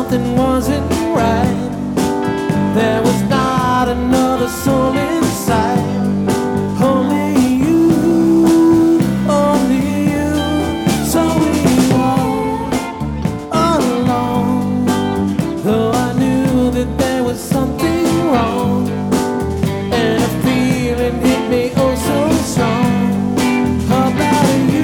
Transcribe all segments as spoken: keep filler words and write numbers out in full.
something wasn't right. There was not another soul inside. Only you, only you. So we walked along, though I knew that there was something wrong, and a feeling hit me oh so strong about you.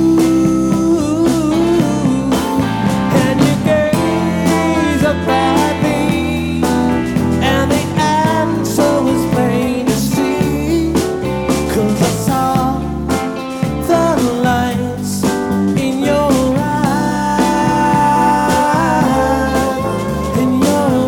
And you gaze up at me, and the answer was plain to see, 'cause I saw the lights in your eyes, in your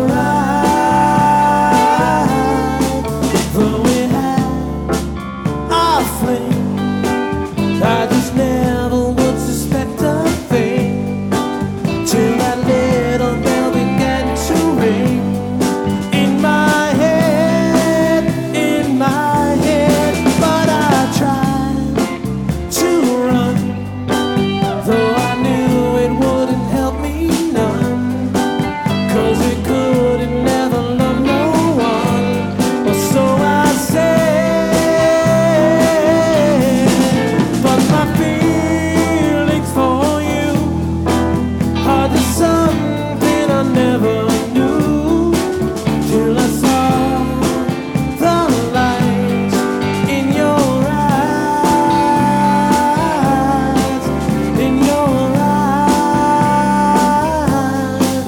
eyes. Though we had our flame, I just never would suspect a thing, till that little bell began to ring in my head, in my head. But I tried to run, though I knew it wouldn't help me none, 'cause we couldn't never love no one, or so I said. But my feelings for you are just something I never knew, till I saw the light in your eyes, in your eyes.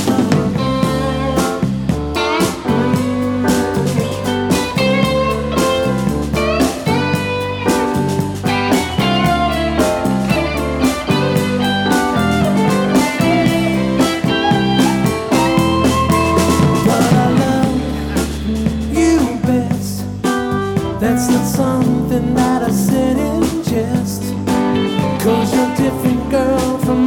But I love you best. That's not something that I said in jest, 'cause you're a different girl from